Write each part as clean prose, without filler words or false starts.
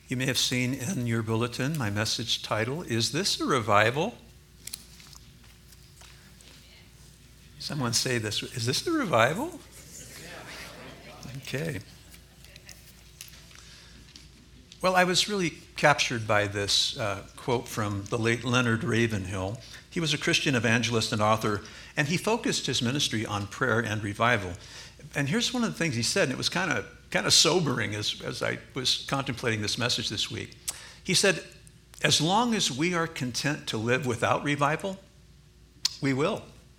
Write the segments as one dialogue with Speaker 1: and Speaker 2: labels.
Speaker 1: You may have seen in your bulletin my message title, Is This a Revival? Someone say this, is this a revival? Okay. Well, I was really captured by this quote from the late Leonard Ravenhill. He was a Christian evangelist and author, and he focused his ministry on prayer and revival. And here's one of the things he said, and it was kind of sobering as I was contemplating this message this week. He said, as long as we are content to live without revival, we will.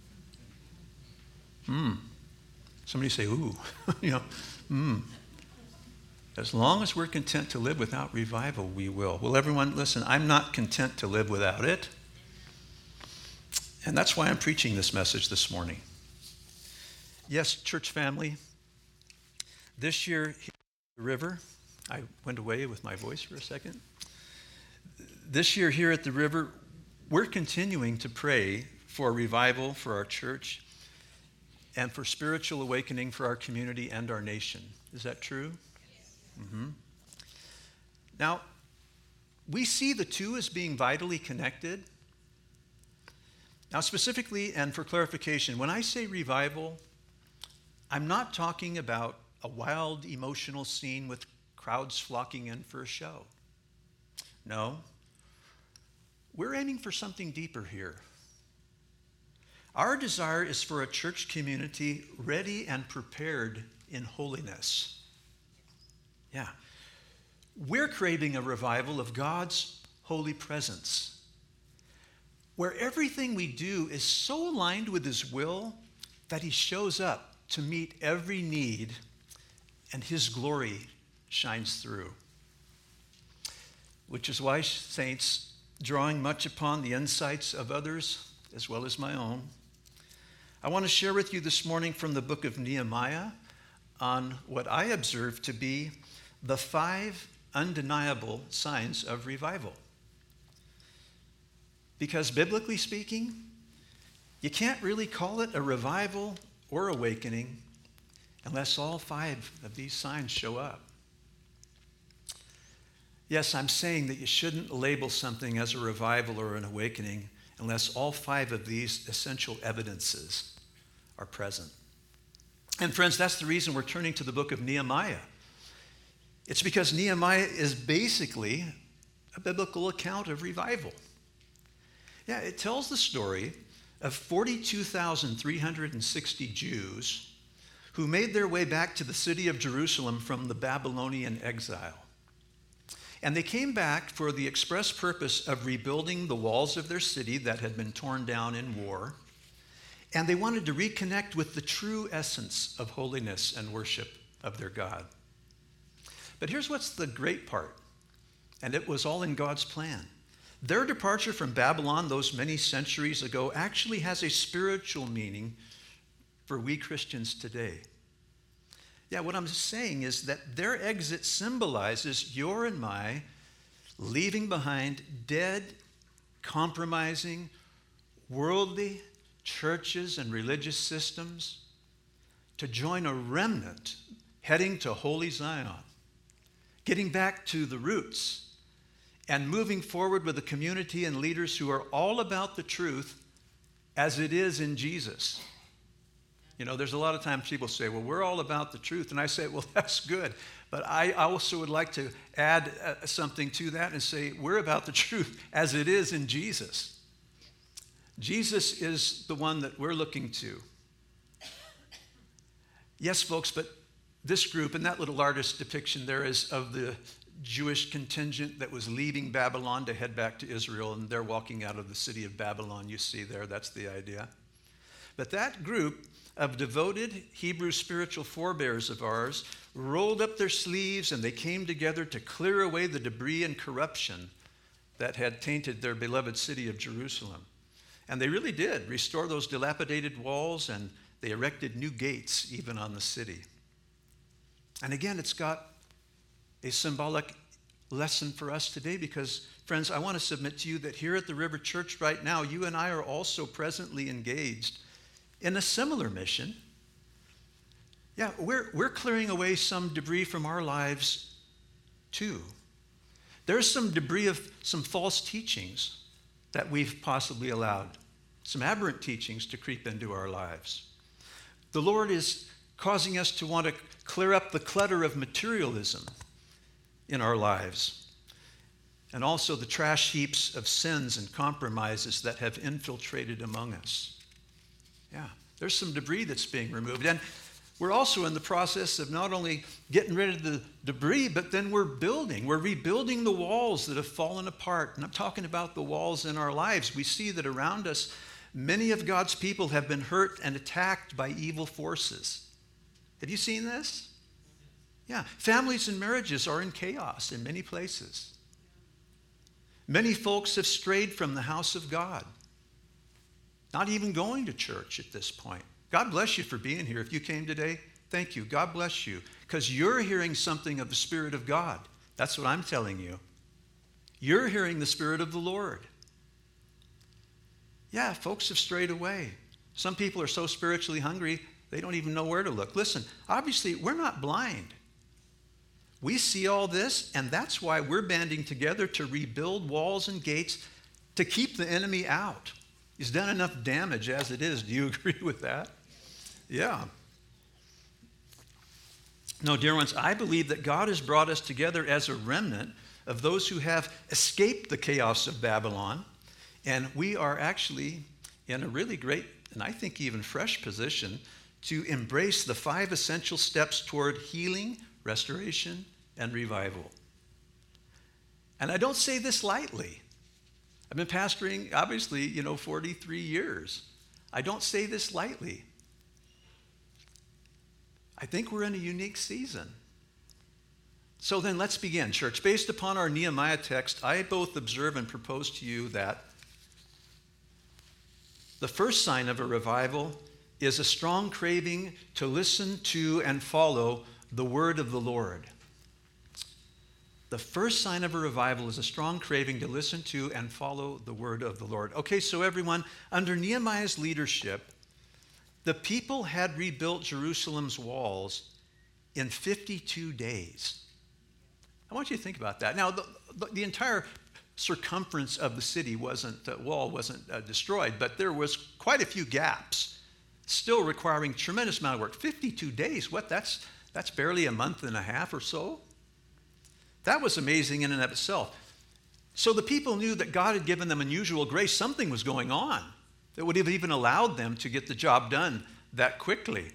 Speaker 1: Somebody say, ooh, As long as we're content to live without revival, we will. Well, everyone, listen, I'm not content to live without it. And that's why I'm preaching this message this morning. Yes, church family, this year here at the river, I went away with my voice for a second. This year here at the river, we're continuing to pray for revival for our church and for spiritual awakening for our community and our nation. Is that true? Mm-hmm. Now, we see the two as being vitally connected. Now, specifically and for clarification, when I say revival, I'm not talking about a wild emotional scene with crowds flocking in for a show. No, we're aiming for something deeper here. Our desire is for a church community ready and prepared in holiness. Yeah. We're craving a revival of God's holy presence, where everything we do is so aligned with His will that He shows up to meet every need and His glory shines through. Which is why, saints, drawing much upon the insights of others as well as my own, I want to share with you this morning from the book of Nehemiah on what I observe to be the 5 undeniable signs of revival. Because biblically speaking, you can't really call it a revival or awakening unless all 5 of these signs show up. Yes, I'm saying that you shouldn't label something as a revival or an awakening unless all 5 of these essential evidences are present. And friends, that's the reason we're turning to the book of Nehemiah. It's because Nehemiah is basically a biblical account of revival. Yeah, it tells the story of 42,360 Jews who made their way back to the city of Jerusalem from the Babylonian exile. And they came back for the express purpose of rebuilding the walls of their city that had been torn down in war. And they wanted to reconnect with the true essence of holiness and worship of their God. But here's what's the great part, and it was all in God's plan. Their departure from Babylon those many centuries ago actually has a spiritual meaning for we Christians today. Yeah, what I'm saying is that their exit symbolizes your and my leaving behind dead, compromising, worldly churches and religious systems to join a remnant heading to Holy Zion, getting back to the roots and moving forward with a community and leaders who are all about the truth as it is in Jesus. You know, there's a lot of times people say, well, we're all about the truth. And I say, well, that's good. But I also would like to add something to that and say, we're about the truth as it is in Jesus. Jesus is the one that we're looking to. Yes, folks, but this group, and that little artist depiction there is of the Jewish contingent that was leaving Babylon to head back to Israel, and they're walking out of the city of Babylon. You see there, that's the idea. But that group of devoted Hebrew spiritual forebears of ours rolled up their sleeves and they came together to clear away the debris and corruption that had tainted their beloved city of Jerusalem. And they really did restore those dilapidated walls, and they erected new gates even on the city. And again, it's got a symbolic lesson for us today because, friends, I want to submit to you that here at the River Church right now, you and I are also presently engaged in a similar mission. Yeah, we're clearing away some debris from our lives too. There's some debris of some false teachings that we've possibly allowed, some aberrant teachings to creep into our lives. The Lord is causing us to want to clear up the clutter of materialism in our lives, and also the trash heaps of sins and compromises that have infiltrated among us. Yeah, there's some debris that's being removed. And we're also in the process of not only getting rid of the debris, but then we're rebuilding the walls that have fallen apart. And I'm talking about the walls in our lives. We see that around us, many of God's people have been hurt and attacked by evil forces. Have you seen this? Yeah, families and marriages are in chaos in many places. Many folks have strayed from the house of God, not even going to church at this point. God bless you for being here. If you came today, thank you. God bless you, because you're hearing something of the Spirit of God. That's what I'm telling you. You're hearing the Spirit of the Lord. Yeah, folks have strayed away. Some people are so spiritually hungry, they don't even know where to look. Listen, obviously, we're not blind. We see all this, and that's why we're banding together to rebuild walls and gates to keep the enemy out. He's done enough damage as it is. Do you agree with that? Yeah. No, dear ones, I believe that God has brought us together as a remnant of those who have escaped the chaos of Babylon, and we are actually in a really great, and I think even fresh position to embrace the 5 essential steps toward healing, restoration, and revival. And I don't say this lightly. I've been pastoring, obviously, 43 years. I don't say this lightly. I think we're in a unique season. So then let's begin, church. Based upon our Nehemiah text, I both observe and propose to you that the first sign of a revival is a strong craving to listen to and follow the word of the Lord. The first sign of a revival is a strong craving to listen to and follow the word of the Lord. Okay, so everyone, under Nehemiah's leadership, the people had rebuilt Jerusalem's walls in 52 days. I want you to think about that. Now, the entire circumference of the city wasn't destroyed, but there was quite a few gaps, still requiring tremendous amount of work. 52 days, that's barely a month and a half or so. That was amazing in and of itself. So the people knew that God had given them unusual grace. Something was going on that would have even allowed them to get the job done that quickly.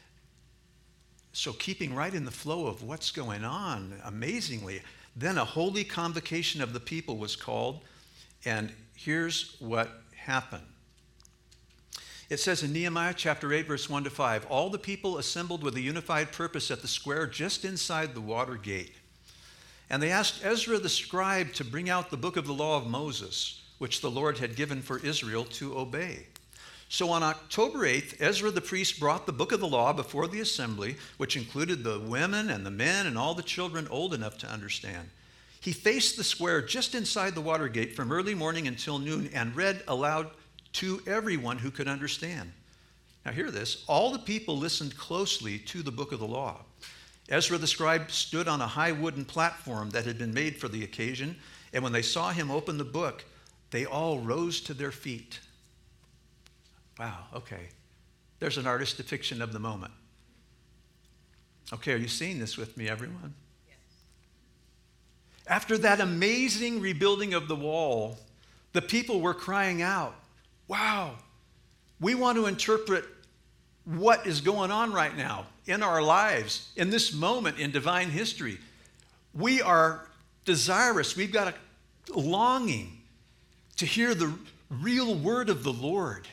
Speaker 1: So keeping right in the flow of what's going on, amazingly, then a holy convocation of the people was called, and here's what happened. It says in Nehemiah chapter 8, verse 1 to 5, all the people assembled with a unified purpose at the square just inside the water gate. And they asked Ezra the scribe to bring out the book of the law of Moses, which the Lord had given for Israel to obey. So on October 8th, Ezra the priest brought the book of the law before the assembly, which included the women and the men and all the children old enough to understand. He faced the square just inside the water gate from early morning until noon and read aloud to everyone who could understand. Now hear this. All the people listened closely to the book of the law. Ezra the scribe stood on a high wooden platform that had been made for the occasion, and when they saw him open the book, they all rose to their feet. Wow, okay. There's an artist's depiction of the moment. Okay, are you seeing this with me, everyone? Yes. After that amazing rebuilding of the wall, the people were crying out, wow, we want to interpret what is going on right now in our lives, in this moment in divine history. We are desirous, we've got a longing to hear the real word of the Lord.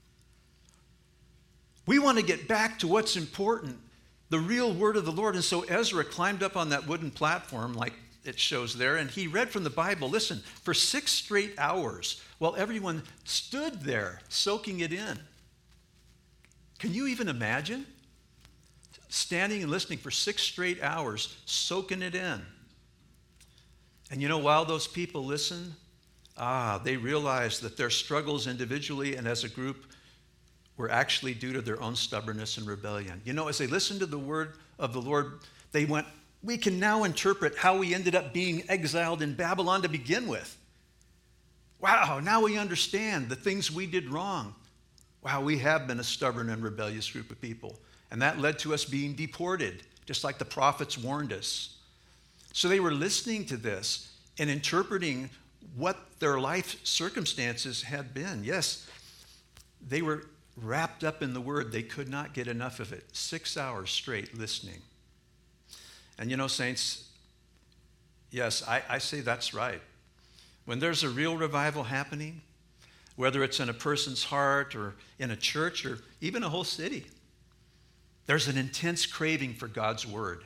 Speaker 1: We want to get back to what's important, the real word of the Lord. And so Ezra climbed up on that wooden platform like it shows there, and he read from the Bible, listen, for 6 straight hours while everyone stood there soaking it in. Can you even imagine? Standing and listening for 6 straight hours, soaking it in. And while those people listened, they realized that their struggles individually and as a group were actually due to their own stubbornness and rebellion. As they listened to the word of the Lord, they went we can now interpret how we ended up being exiled in Babylon to begin with. Wow, now we understand the things we did wrong. Wow, we have been a stubborn and rebellious group of people. And that led to us being deported, just like the prophets warned us. So they were listening to this and interpreting what their life circumstances had been. Yes, they were wrapped up in the word. They could not get enough of it. 6 hours straight listening. And you know, saints, yes, I say that's right. When there's a real revival happening, whether it's in a person's heart or in a church or even a whole city, there's an intense craving for God's word.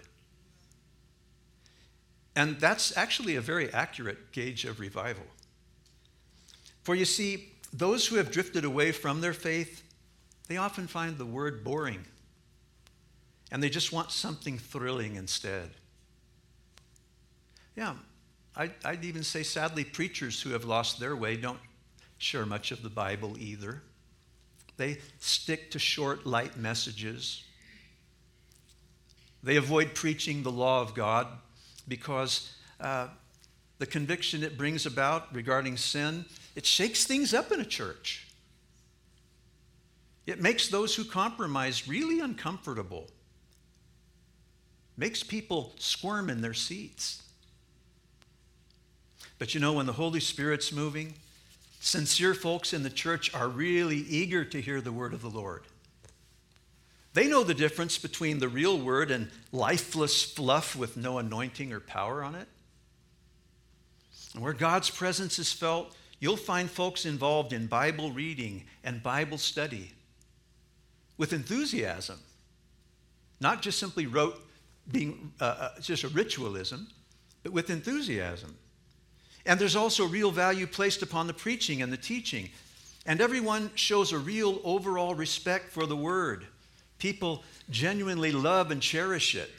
Speaker 1: And that's actually a very accurate gauge of revival. For you see, those who have drifted away from their faith, they often find the word boring. And they just want something thrilling instead. Yeah, I'd even say, sadly, preachers who have lost their way don't share much of the Bible either. They stick to short, light messages. They avoid preaching the law of God because the conviction it brings about regarding sin, it shakes things up in a church. It makes those who compromise really uncomfortable. Makes people squirm in their seats. But you know, when the Holy Spirit's moving, sincere folks in the church are really eager to hear the word of the Lord. They know the difference between the real word and lifeless fluff with no anointing or power on it. And where God's presence is felt, you'll find folks involved in Bible reading and Bible study with enthusiasm, not just simply being just a ritualism, but with enthusiasm. And there's also real value placed upon the preaching and the teaching. And everyone shows a real overall respect for the word. People genuinely love and cherish it.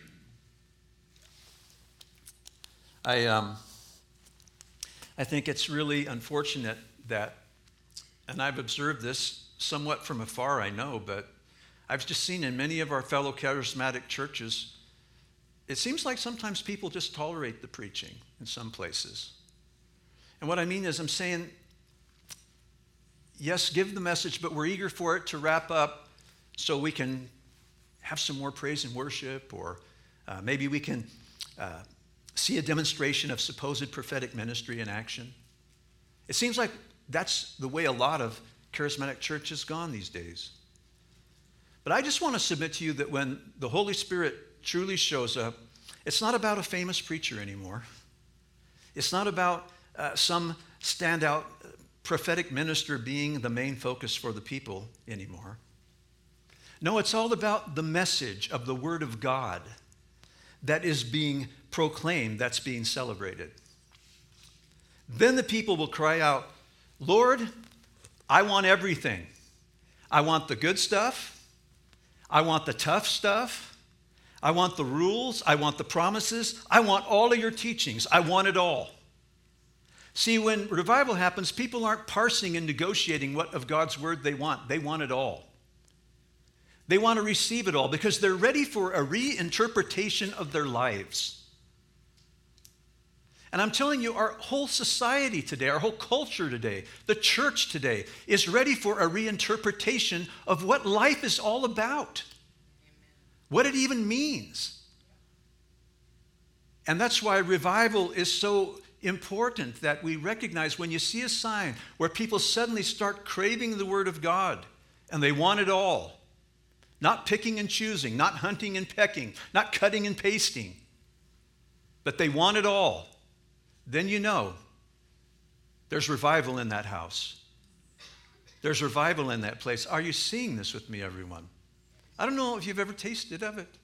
Speaker 1: I think it's really unfortunate that, and I've observed this somewhat from afar, I know, but I've just seen in many of our fellow charismatic churches, it seems like sometimes people just tolerate the preaching in some places. And what I mean is I'm saying, yes, give the message, but we're eager for it to wrap up so we can have some more praise and worship, or maybe we can see a demonstration of supposed prophetic ministry in action. It seems like that's the way a lot of charismatic church has gone these days. But I just want to submit to you that when the Holy Spirit truly shows up, it's not about a famous preacher anymore. It's not about some standout prophetic minister being the main focus for the people anymore. No, it's all about the message of the Word of God that is being proclaimed, that's being celebrated. Then the people will cry out, Lord, I want everything. I want the good stuff. I want the tough stuff. I want the rules. I want the promises. I want all of your teachings. I want it all. See, when revival happens, people aren't parsing and negotiating what of God's word they want. They want it all. They want to receive it all because they're ready for a reinterpretation of their lives. And I'm telling you, our whole society today, our whole culture today, the church today is ready for a reinterpretation of what life is all about, what it even means. And that's why revival is so important, that we recognize when you see a sign where people suddenly start craving the Word of God and they want it all, not picking and choosing, not hunting and pecking, not cutting and pasting, but they want it all, then you know there's revival in that house. There's revival in that place. Are you seeing this with me, everyone? I don't know if you've ever tasted of it.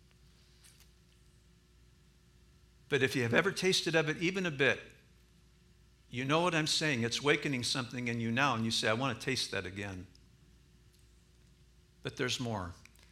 Speaker 1: But if you have ever tasted of it even a bit, you know what I'm saying. It's awakening something in you now, and you say, I want to taste that again. But there's more.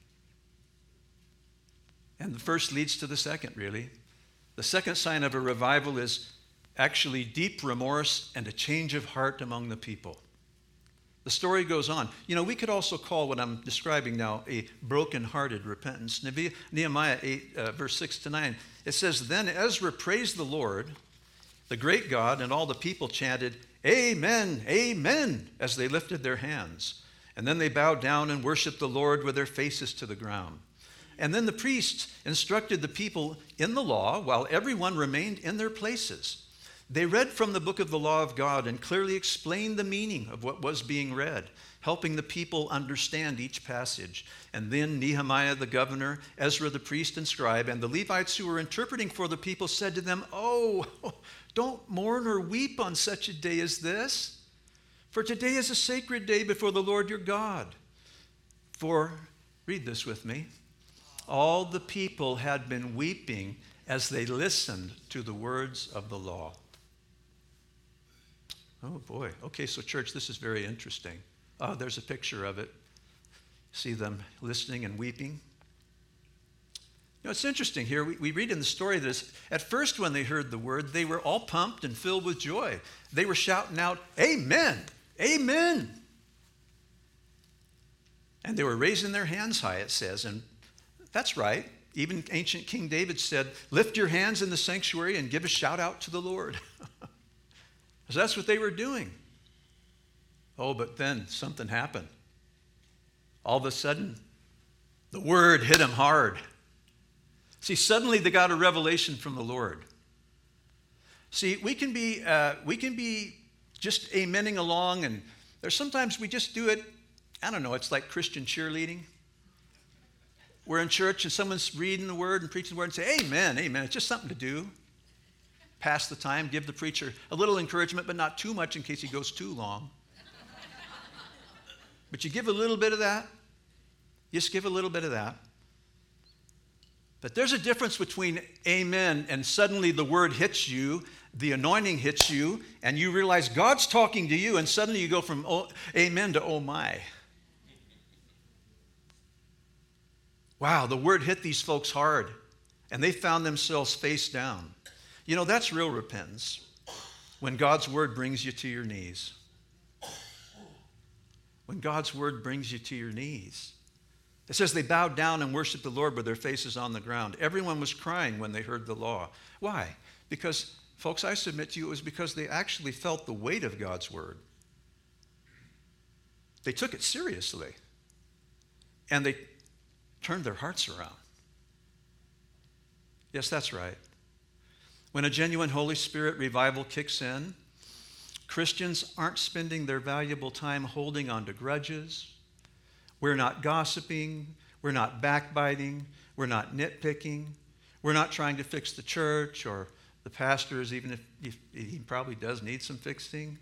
Speaker 1: And the first leads to the second, really. The second sign of a revival is actually deep remorse and a change of heart among the people. The story goes on. We could also call what I'm describing now a broken-hearted repentance. Nehemiah 8, verse 6 to 9, it says, "Then Ezra praised the Lord, the great God, and all the people chanted, 'Amen, amen,' as they lifted their hands. And then they bowed down and worshiped the Lord with their faces to the ground. And then the priests instructed the people in the law while everyone remained in their places. They read from the book of the law of God and clearly explained the meaning of what was being read, helping the people understand each passage. And then Nehemiah the governor, Ezra the priest and scribe, and the Levites who were interpreting for the people said to them, 'Oh, don't mourn or weep on such a day as this, for today is a sacred day before the Lord your God.' For," read this with me, "all the people had been weeping as they listened to the words of the law." Oh boy. Okay, so church, this is very interesting. There's a picture of it. See them listening and weeping. It's interesting here. We read in the story that at first when they heard the word, they were all pumped and filled with joy. They were shouting out, "Amen, amen." And they were raising their hands high, it says. And that's right. Even ancient King David said, "Lift your hands in the sanctuary and give a shout out to the Lord." So that's what they were doing. Oh, but then something happened. All of a sudden, the word hit them hard. See, suddenly they got a revelation from the Lord. See, we can be just amening along, and there's sometimes we just do it. I don't know. It's like Christian cheerleading. We're in church and someone's reading the word and preaching the word and say, "Amen, amen." It's just something to do. Pass the time, give the preacher a little encouragement, but not too much in case he goes too long. But you give a little bit of that. Just give a little bit of that. But there's a difference between amen and suddenly the word hits you, the anointing hits you, and you realize God's talking to you, and suddenly you go from amen to oh my. Wow, the word hit these folks hard, and they found themselves face down. That's real repentance, when God's word brings you to your knees. When God's word brings you to your knees. It says they bowed down and worshiped the Lord with their faces on the ground. Everyone was crying when they heard the law. Why? Because, folks, I submit to you, it was because they actually felt the weight of God's word. They took it seriously. And they turned their hearts around. Yes, that's right. When a genuine Holy Spirit revival kicks in, Christians aren't spending their valuable time holding on to grudges. We're not gossiping. We're not backbiting. We're not nitpicking. We're not trying to fix the church or the pastors, even if he probably does need some fixing.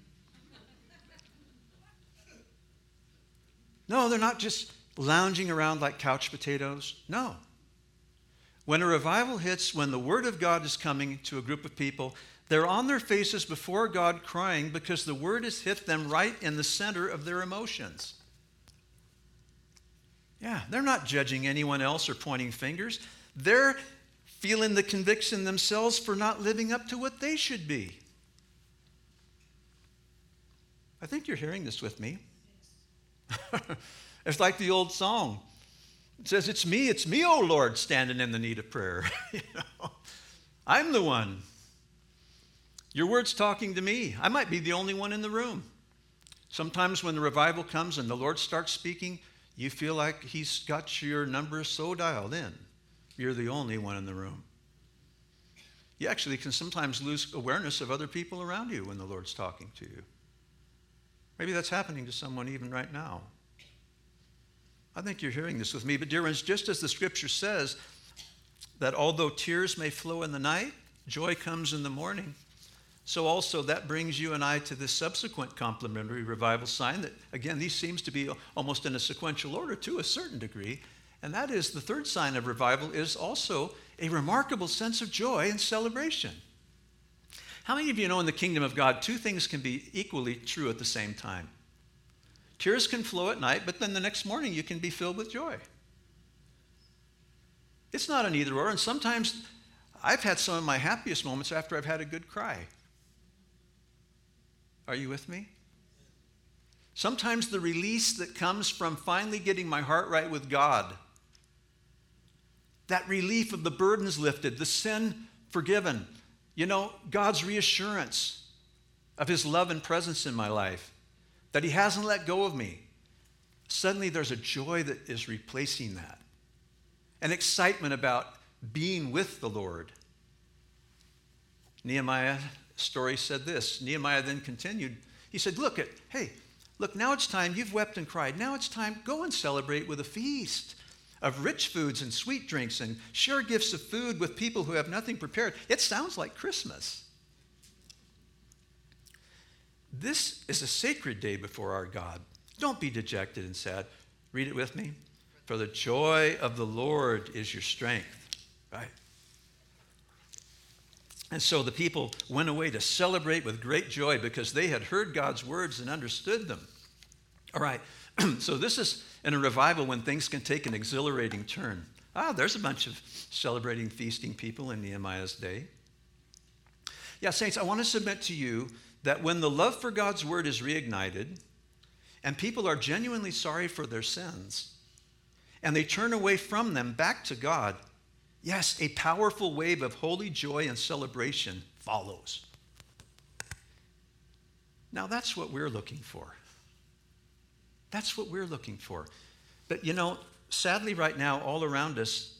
Speaker 1: No, they're not just lounging around like couch potatoes. No. When a revival hits, when the word of God is coming to a group of people, they're on their faces before God crying because the word has hit them right in the center of their emotions. Yeah, they're not judging anyone else or pointing fingers. They're feeling the conviction themselves for not living up to what they should be. I think you're hearing this with me. It's like the old song. It says, it's me, oh Lord, standing in the need of prayer." I'm the one. Your word's talking to me. I might be the only one in the room. Sometimes when the revival comes and the Lord starts speaking, you feel like he's got your number so dialed in. You're the only one in the room. You actually can sometimes lose awareness of other people around you when the Lord's talking to you. Maybe that's happening to someone even right now. I think you're hearing this with me. But dear ones, just as the scripture says that although tears may flow in the night, joy comes in the morning, so also that brings you and I to this subsequent complementary revival sign that, again, these seems to be almost in a sequential order to a certain degree. And that is the third sign of revival is also a remarkable sense of joy and celebration. How many of you know in the kingdom of God, two things can be equally true at the same time? Tears can flow at night, but then the next morning you can be filled with joy. It's not an either or, and sometimes I've had some of my happiest moments after I've had a good cry. Are you with me? Sometimes the release that comes from finally getting my heart right with God, that relief of the burdens lifted, the sin forgiven, God's reassurance of his love and presence in my life, that he hasn't let go of me. Suddenly there's a joy that is replacing that, an excitement about being with the Lord. Nehemiah's story said this. Nehemiah then continued. He said, look, now it's time. You've wept and cried. Now it's time. Go and celebrate with a feast of rich foods and sweet drinks and share gifts of food with people who have nothing prepared. It sounds like Christmas. This is a sacred day before our God. Don't be dejected and sad. Read it with me. For the joy of the Lord is your strength. Right? And so the people went away to celebrate with great joy because they had heard God's words and understood them. All right, so this is in a revival when things can take an exhilarating turn. There's a bunch of celebrating, feasting people in Nehemiah's day. Yeah, saints, I want to submit to you that when the love for God's word is reignited and people are genuinely sorry for their sins and they turn away from them back to God, yes, a powerful wave of holy joy and celebration follows. Now, that's what we're looking for. That's what we're looking for. But, sadly right now, all around us,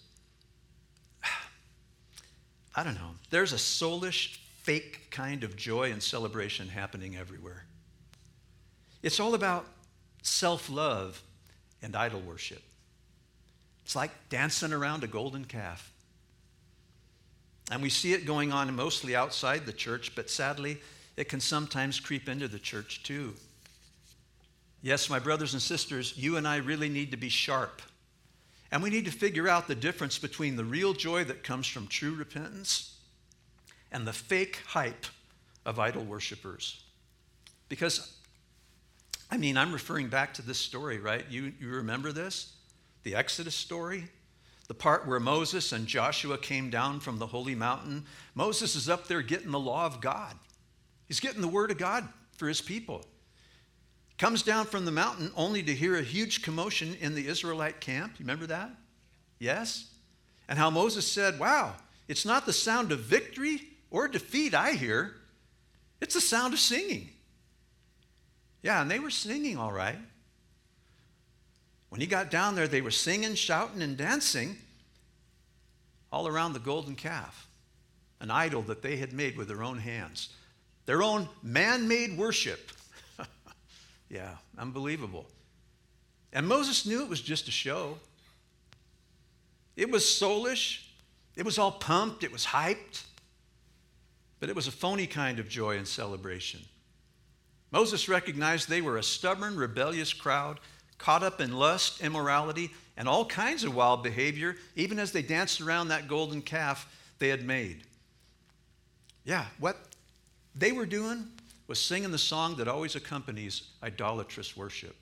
Speaker 1: I don't know, there's a soulish, fake kind of joy and celebration happening everywhere. It's all about self-love and idol worship. It's like dancing around a golden calf. And we see it going on mostly outside the church, but sadly, it can sometimes creep into the church too. Yes, my brothers and sisters, you and I really need to be sharp. And we need to figure out the difference between the real joy that comes from true repentance and the fake hype of idol worshipers. Because, I'm referring back to this story, right? You remember this? The Exodus story? The part where Moses and Joshua came down from the holy mountain. Moses is up there getting the law of God. He's getting the word of God for his people. Comes down from the mountain only to hear a huge commotion in the Israelite camp. You remember that? Yes? And how Moses said, wow, it's not the sound of victory or defeat I hear. It's the sound of singing. Yeah, and they were singing all right. When he got down there, they were singing, shouting, and dancing all around the golden calf, an idol that they had made with their own hands, their own man-made worship. Yeah, unbelievable. And Moses knew it was just a show. It was soulish. It was all pumped. It was hyped. But it was a phony kind of joy and celebration. Moses recognized they were a stubborn, rebellious crowd, caught up in lust, immorality, and all kinds of wild behavior, even as they danced around that golden calf they had made. Yeah, what they were doing was singing the song that always accompanies idolatrous worship.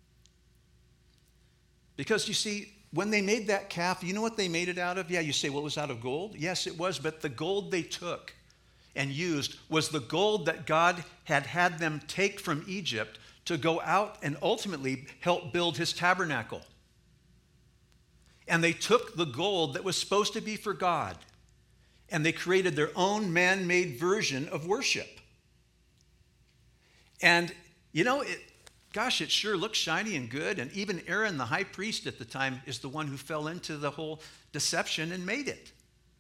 Speaker 1: Because you see, when they made that calf, you know what they made it out of? Yeah, you say, well, it was out of gold? Yes, it was, but the gold they took and used was the gold that God had them take from Egypt to go out and ultimately help build his tabernacle. And they took the gold that was supposed to be for God, and they created their own man-made version of worship. And, it sure looks shiny and good. And even Aaron, the high priest at the time, is the one who fell into the whole deception and made it.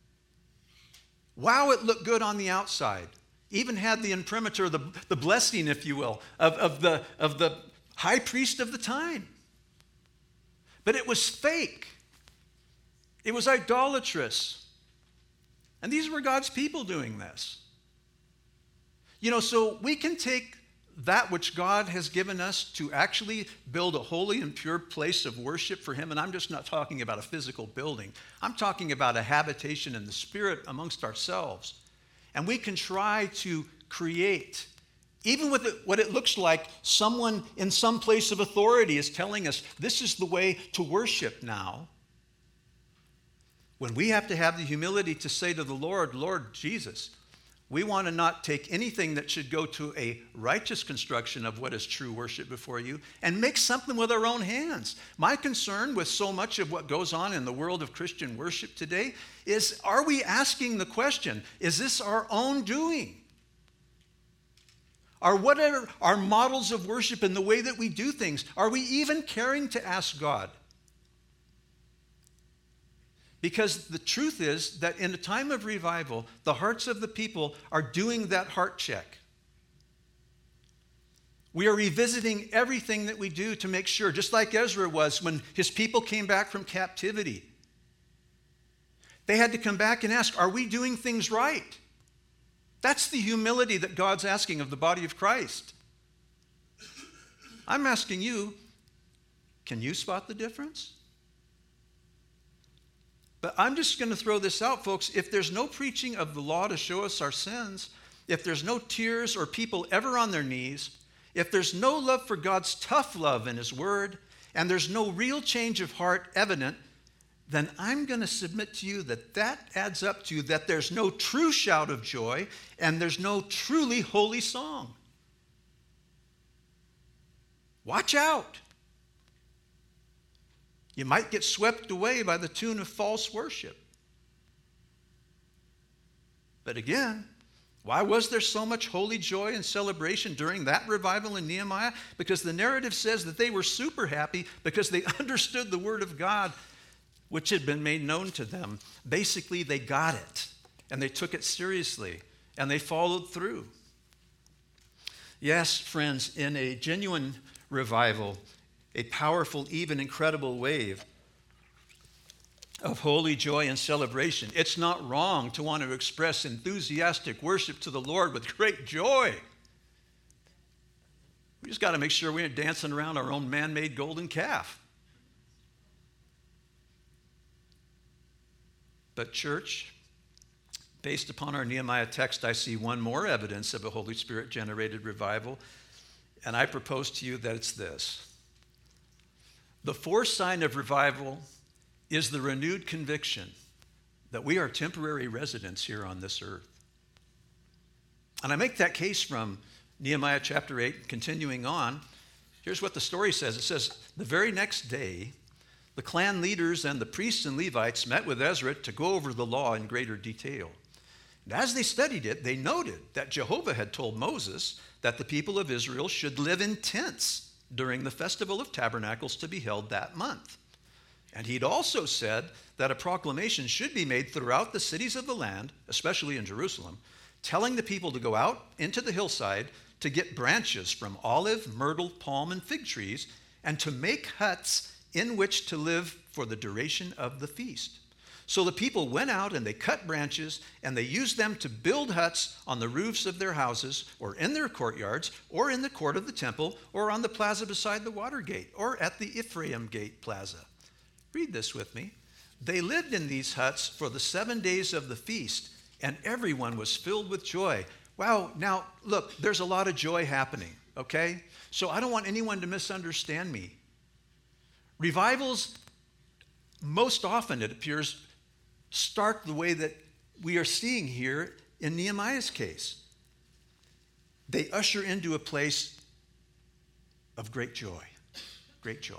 Speaker 1: Wow, it looked good on the outside. Even had the imprimatur, the blessing, if you will, of the high priest of the time. But it was fake. It was idolatrous. And these were God's people doing this. So we can take that which God has given us to actually build a holy and pure place of worship for him. And I'm just not talking about a physical building. I'm talking about a habitation in the spirit amongst ourselves. And we can try to create, even with what it looks like, someone in some place of authority is telling us this is the way to worship now. When we have to have the humility to say to the Lord, Lord Jesus, We want to not take anything that should go to a righteous construction of what is true worship before you and make something with our own hands. My concern with so much of what goes on in the world of Christian worship today is, are we asking the question, is this our own doing? Are whatever our models of worship and the way that we do things, are we even caring to ask God? Because the truth is that in a time of revival, the hearts of the people are doing that heart check. We are revisiting everything that we do to make sure, just like Ezra was when his people came back from captivity. They had to come back and ask, are we doing things right? That's the humility that God's asking of the body of Christ. I'm asking you, can you spot the difference? But I'm just going to throw this out, folks. If there's no preaching of the law to show us our sins, if there's no tears or people ever on their knees, if there's no love for God's tough love in his word, and there's no real change of heart evident, then I'm going to submit to you that that adds up to that there's no true shout of joy and there's no truly holy song. Watch out. You might get swept away by the tune of false worship. But again, why was there so much holy joy and celebration during that revival in Nehemiah? Because the narrative says that they were super happy because they understood the word of God, which had been made known to them. Basically, they got it, and they took it seriously, and they followed through. Yes, friends, in a genuine revival, a powerful, even incredible wave of holy joy and celebration, it's not wrong to want to express enthusiastic worship to the Lord with great joy. We just got to make sure we aren't dancing around our own man-made golden calf. But church, based upon our Nehemiah text, I see one more evidence of a Holy Spirit-generated revival, and I propose to you that it's this. The fourth sign of revival is the renewed conviction that we are temporary residents here on this earth. And I make that case from Nehemiah chapter 8, continuing on. Here's what the story says. It says, the very next day, the clan leaders and the priests and Levites met with Ezra to go over the law in greater detail. And as they studied it, they noted that Jehovah had told Moses that the people of Israel should live in tents during the Festival of Tabernacles to be held that month. And he'd also said that a proclamation should be made throughout the cities of the land, especially in Jerusalem, telling the people to go out into the hillside to get branches from olive, myrtle, palm, and fig trees, and to make huts in which to live for the duration of the feast. So the people went out and they cut branches and they used them to build huts on the roofs of their houses or in their courtyards or in the court of the temple or on the plaza beside the water gate or at the Ephraim Gate Plaza. Read this with me. They lived in these huts for the 7 days of the feast, and everyone was filled with joy. Wow, now look, there's a lot of joy happening, okay? So I don't want anyone to misunderstand me. Revivals, most often it appears, start the way that we are seeing here in Nehemiah's case. They usher into a place of great joy, great joy.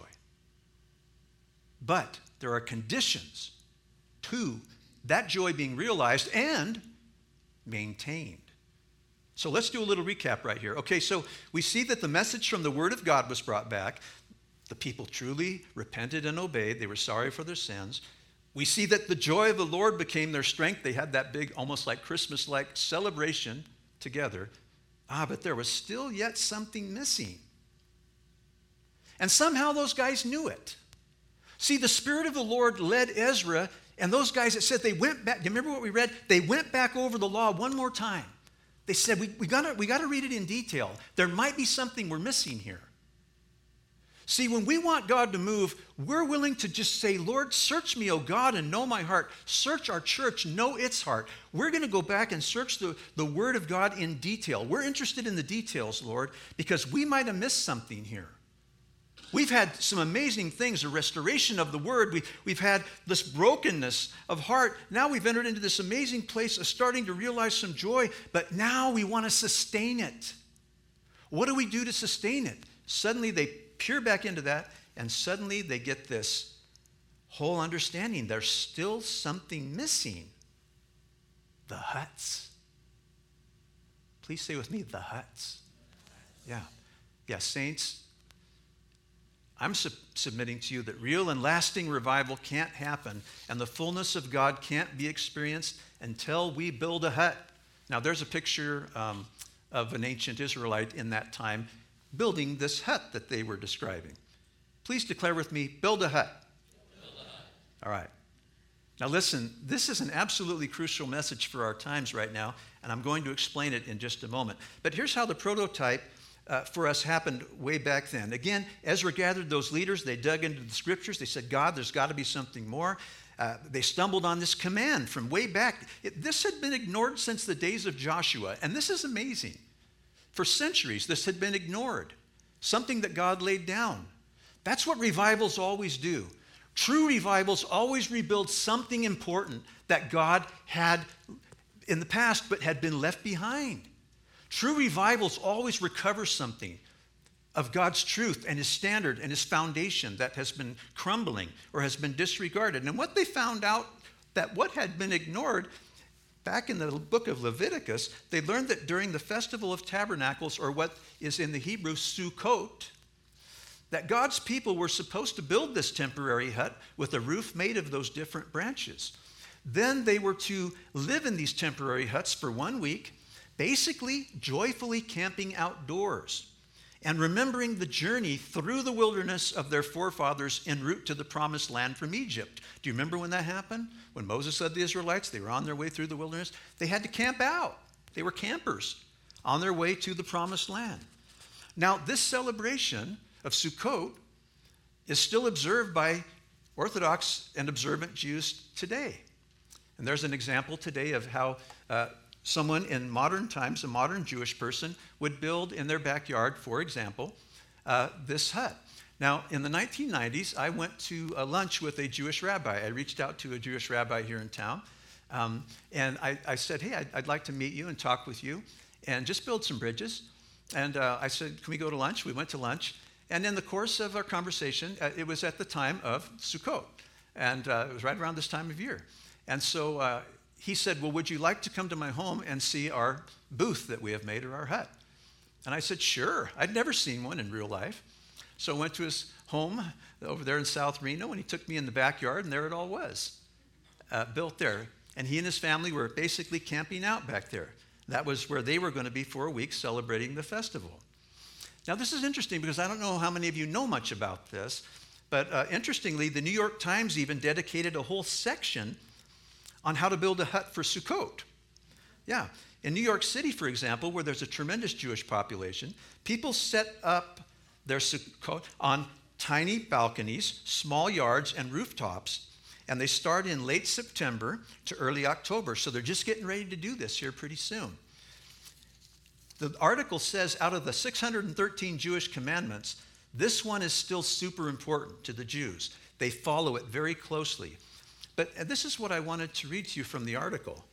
Speaker 1: But there are conditions to that joy being realized and maintained. So let's do a little recap right here. Okay, so we see that the message from the Word of God was brought back. The people truly repented and obeyed. They were sorry for their sins. We see that the joy of the Lord became their strength. They had that big, almost like Christmas-like celebration together. But there was still yet something missing. And somehow those guys knew it. See, the Spirit of the Lord led Ezra, and those guys, it said they went back. Do you remember what we read? They went back over the law one more time. They said, we got to read it in detail. There might be something we're missing here. See, when we want God to move, we're willing to just say, Lord, search me, O God, and know my heart. Search our church, know its heart. We're going to go back and search the Word of God in detail. We're interested in the details, Lord, because we might have missed something here. We've had some amazing things, a restoration of the word. We've had this brokenness of heart. Now we've entered into this amazing place of starting to realize some joy, but now we want to sustain it. What do we do to sustain it? Suddenly they peer back into that, and suddenly they get this whole understanding. There's still something missing. The huts. Please say with me, the huts. Yeah, saints, I'm submitting to you that real and lasting revival can't happen, and the fullness of God can't be experienced until we build a hut. Now, there's a picture of an ancient Israelite in that time building this hut that they were describing. Please declare with me, build a hut. Build a hut. All right. Now listen, this is an absolutely crucial message for our times right now, and I'm going to explain it in just a moment. But here's how the prototype for us happened way back then. Again, Ezra gathered those leaders. They dug into the scriptures. They said, God, there's got to be something more. They stumbled on this command from way back. This had been ignored since the days of Joshua, and this is amazing. For centuries, this had been ignored, something that God laid down. That's what revivals always do. True revivals always rebuild something important that God had in the past but had been left behind. True revivals always recover something of God's truth and his standard and his foundation that has been crumbling or has been disregarded. And what they found out, that what had been ignored back in the book of Leviticus, they learned that during the Festival of Tabernacles, or what is in the Hebrew Sukkot, that God's people were supposed to build this temporary hut with a roof made of those different branches. Then they were to live in these temporary huts for 1 week, basically joyfully camping outdoors and remembering the journey through the wilderness of their forefathers en route to the promised land from Egypt. Do you remember when that happened? When Moses led the Israelites, they were on their way through the wilderness. They had to camp out. They were campers on their way to the promised land. Now, this celebration of Sukkot is still observed by Orthodox and observant Jews today. And there's an example today of how someone in modern times, a modern Jewish person, would build in their backyard, for example, this hut. Now, in the 1990s, I went to a lunch with a Jewish rabbi. I reached out to a Jewish rabbi here in town, and I said, hey, I'd like to meet you and talk with you and just build some bridges. And I said, can we go to lunch? We went to lunch. And in the course of our conversation, it was at the time of Sukkot, and it was right around this time of year. And so he said, well, would you like to come to my home and see our booth that we have made, or our hut? And I said, sure. I'd never seen one in real life. So I went to his home over there in South Reno, and he took me in the backyard, and there it all was, built there. And he and his family were basically camping out back there. That was where they were going to be for a week celebrating the festival. Now, this is interesting because I don't know how many of you know much about this, but interestingly, the New York Times even dedicated a whole section on how to build a hut for Sukkot. Yeah, in New York City, for example, where there's a tremendous Jewish population, people set up their Sukkot on tiny balconies, small yards, and rooftops, and they start in late September to early October. So they're just getting ready to do this here pretty soon. The article says out of the 613 Jewish commandments, this one is still super important to the Jews. They follow it very closely. But this is what I wanted to read to you from the article.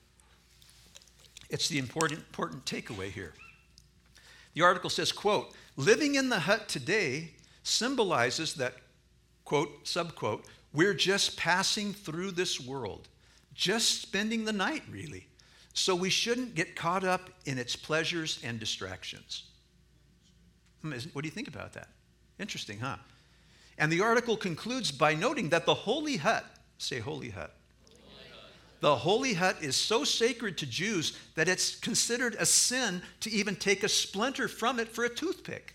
Speaker 1: It's the important takeaway here. The article says, quote, living in the hut today symbolizes that, quote, subquote, we're just passing through this world, just spending the night, really. So we shouldn't get caught up in its pleasures and distractions. What do you think about that? Interesting, huh? And the article concludes by noting that the holy hut, say holy hut. The holy hut is so sacred to Jews that it's considered a sin to even take a splinter from it for a toothpick.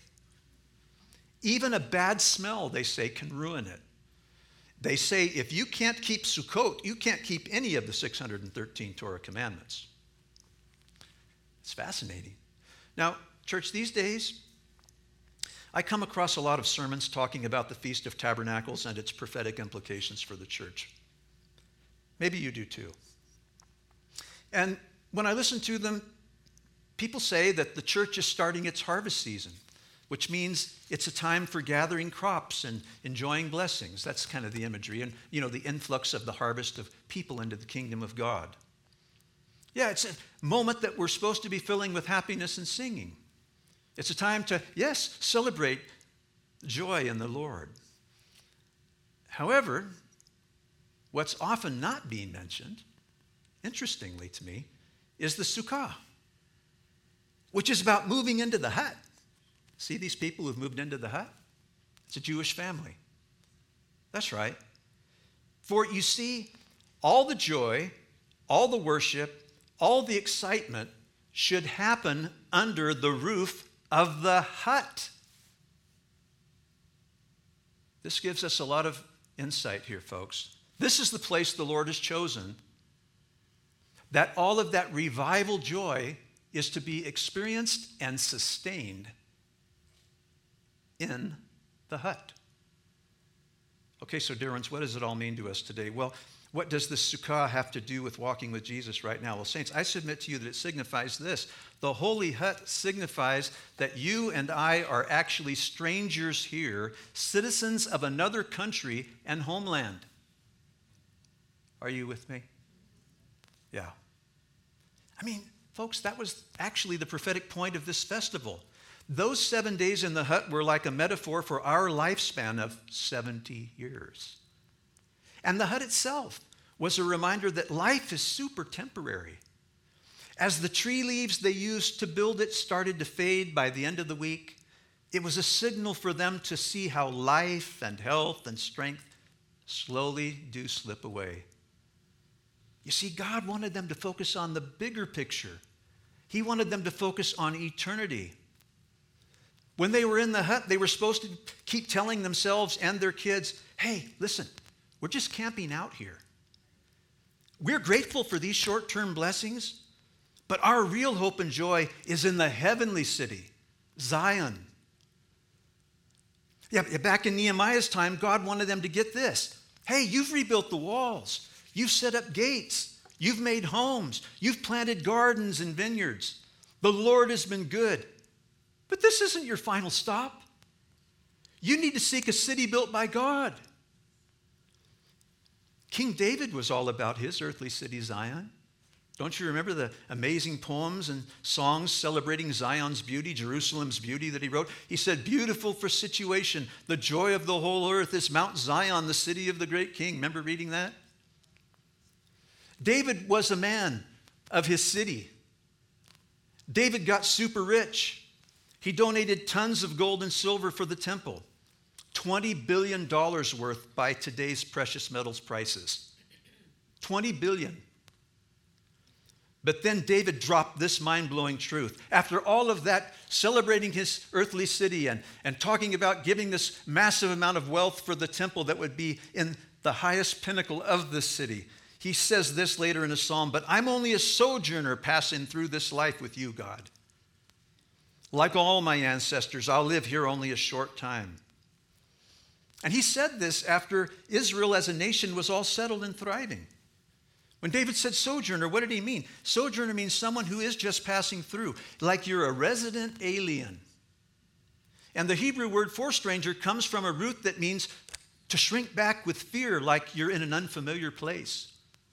Speaker 1: Even a bad smell, they say, can ruin it. They say if you can't keep Sukkot, you can't keep any of the 613 Torah commandments. It's fascinating. Now, church, these days, I come across a lot of sermons talking about the Feast of Tabernacles and its prophetic implications for the church. Maybe you do too. And when I listen to them, people say that the church is starting its harvest season. which means it's a time for gathering crops and enjoying blessings. That's kind of the imagery. And, the influx of the harvest of people into the kingdom of God. Yeah, it's a moment that we're supposed to be filling with happiness and singing. It's a time to, yes, celebrate joy in the Lord. However, what's often not being mentioned, interestingly to me, is the Sukkah, which is about moving into the hut. See these people who've moved into the hut? It's a Jewish family. That's right. For you see, all the joy, all the worship, all the excitement should happen under the roof of the hut. This gives us a lot of insight here, folks. This is the place the Lord has chosen, that all of that revival joy is to be experienced and sustained in the hut. Okay, so dear ones, what does it all mean to us today? Well, what does the Sukkah have to do with walking with Jesus right now? Well, saints, I submit to you that it signifies this. The holy hut signifies that you and I are actually strangers here, citizens of another country and homeland. Are you with me? Yeah. I mean, folks, that was actually the prophetic point of this festival. Those 7 days in the hut were like a metaphor for our lifespan of 70 years. And the hut itself was a reminder that life is super temporary. As the tree leaves they used to build it started to fade by the end of the week, it was a signal for them to see how life and health and strength slowly do slip away. You see, God wanted them to focus on the bigger picture. He wanted them to focus on eternity. When they were in the hut, they were supposed to keep telling themselves and their kids, hey, listen, we're just camping out here. We're grateful for these short-term blessings, but our real hope and joy is in the heavenly city, Zion. Yeah, back in Nehemiah's time, God wanted them to get this. Hey, you've rebuilt the walls. You've set up gates. You've made homes. You've planted gardens and vineyards. The Lord has been good. But this isn't your final stop. You need to seek a city built by God. King David was all about his earthly city, Zion. Don't you remember the amazing poems and songs celebrating Zion's beauty, Jerusalem's beauty that he wrote? He said, beautiful for situation, the joy of the whole earth is Mount Zion, the city of the great king. Remember reading that? David was a man of his city. David got super rich. He donated tons of gold and silver for the temple, $20 billion worth by today's precious metals prices. $20 billion. But then David dropped this mind-blowing truth. After all of that, celebrating his earthly city and talking about giving this massive amount of wealth for the temple that would be in the highest pinnacle of the city, he says this later in a psalm, but I'm only a sojourner passing through this life with you, God. Like all my ancestors, I'll live here only a short time. And he said this after Israel as a nation was all settled and thriving. When David said sojourner, what did he mean? Sojourner means someone who is just passing through, like you're a resident alien. And the Hebrew word for stranger comes from a root that means to shrink back with fear, like you're in an unfamiliar place.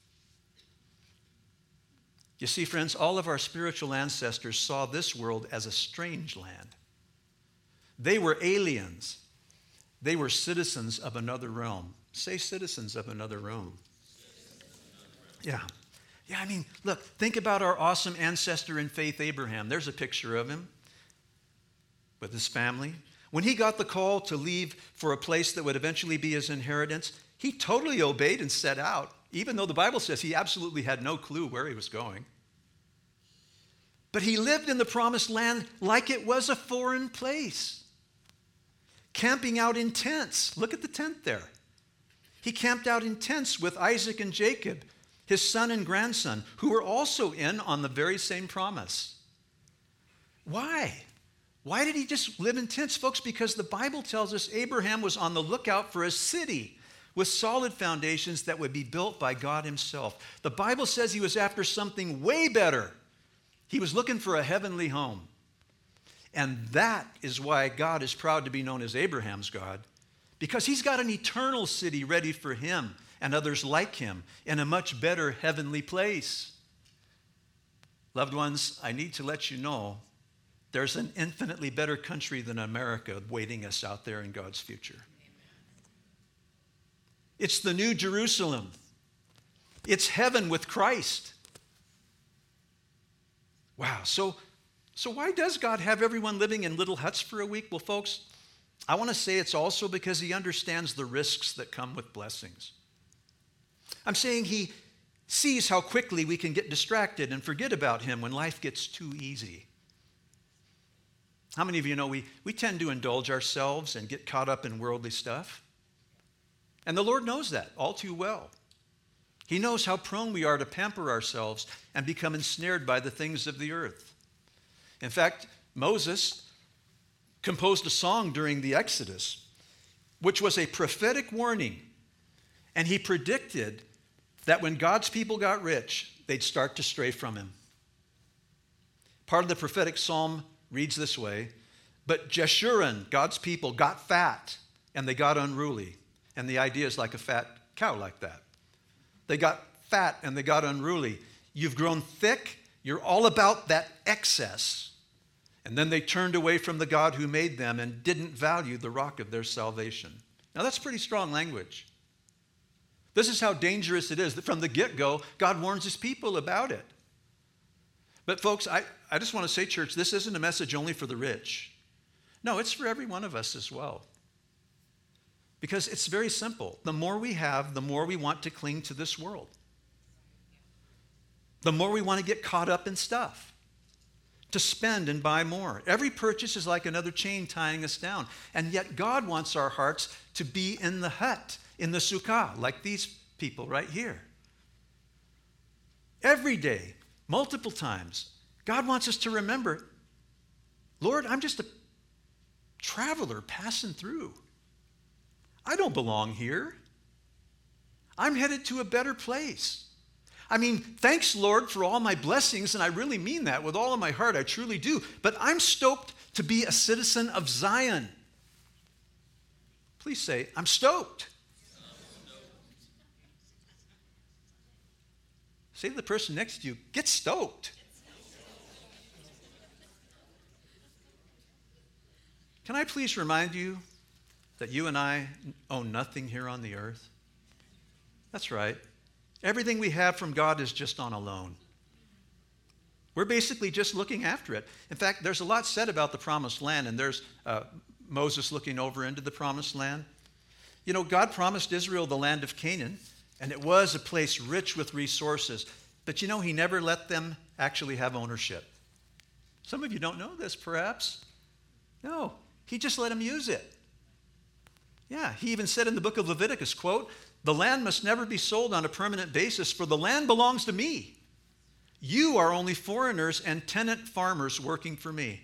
Speaker 1: You see, friends, all of our spiritual ancestors saw this world as a strange land. They were aliens. They were citizens of another realm. Say citizens of another realm. Yeah. Yeah, I mean, look, think about our awesome ancestor in faith, Abraham. There's a picture of him with his family. When he got the call to leave for a place that would eventually be his inheritance, he totally obeyed and set out, even though the Bible says he absolutely had no clue where he was going. But he lived in the promised land like it was a foreign place, camping out in tents. Look at the tent there. He camped out in tents with Isaac and Jacob, his son and grandson, who were also in on the very same promise. Why? Why did he just live in tents, folks? Because the Bible tells us Abraham was on the lookout for a city with solid foundations that would be built by God himself. The Bible says he was after something way better. He was looking for a heavenly home. And that is why God is proud to be known as Abraham's God, because he's got an eternal city ready for him and others like him in a much better heavenly place. Loved ones, I need to let you know there's an infinitely better country than America waiting us out there in God's future. It's the New Jerusalem. It's heaven with Christ. Wow, so why does God have everyone living in little huts for a week? Well, folks, I want to say it's also because he understands the risks that come with blessings. I'm saying he sees how quickly we can get distracted and forget about him when life gets too easy. How many of you know we tend to indulge ourselves and get caught up in worldly stuff? And the Lord knows that all too well. He knows how prone we are to pamper ourselves and become ensnared by the things of the earth. In fact, Moses composed a song during the Exodus, which was a prophetic warning. And he predicted that when God's people got rich, they'd start to stray from him. Part of the prophetic psalm reads this way, but Jeshurun, God's people, got fat and they got unruly. And the idea is like a fat cow like that. They got fat and they got unruly. You've grown thick. You're all about that excess. And then they turned away from the God who made them and didn't value the rock of their salvation. Now that's pretty strong language. This is how dangerous it is that from the get-go, God warns his people about it. But folks, I just want to say, church, this isn't a message only for the rich. No, it's for every one of us as well. Because it's very simple. The more we have, the more we want to cling to this world. The more we want to get caught up in stuff, to spend and buy more. Every purchase is like another chain tying us down. And yet God wants our hearts to be in the hut, in the sukkah, like these people right here. Every day, multiple times, God wants us to remember, Lord, I'm just a traveler passing through. I don't belong here. I'm headed to a better place. I mean, thanks, Lord, for all my blessings, and I really mean that with all of my heart. I truly do. But I'm stoked to be a citizen of Zion. Please say, I'm stoked. Say to the person next to you, get stoked. Can I please remind you that you and I own nothing here on the earth? That's right. Everything we have from God is just on a loan. We're basically just looking after it. In fact, there's a lot said about the promised land, and there's Moses looking over into the promised land. You know, God promised Israel the land of Canaan, and it was a place rich with resources. But you know, he never let them actually have ownership. Some of you don't know this, perhaps. No, he just let them use it. Yeah, he even said in the book of Leviticus, quote, the land must never be sold on a permanent basis, for the land belongs to me. You are only foreigners and tenant farmers working for me.